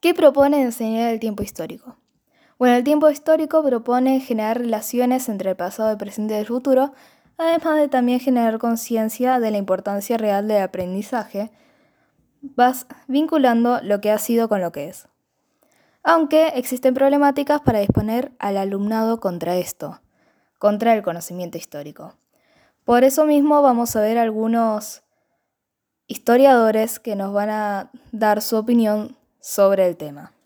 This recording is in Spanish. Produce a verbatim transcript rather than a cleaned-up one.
¿Qué propone enseñar el tiempo histórico? Bueno, el tiempo histórico propone generar relaciones entre el pasado, el presente y el futuro, además de también generar conciencia de la importancia real del aprendizaje, vas vinculando lo que ha sido con lo que es. Aunque existen problemáticas para disponer al alumnado contra esto, contra el conocimiento histórico. Por eso mismo vamos a ver algunos historiadores que nos van a dar su opinión sobre el tema.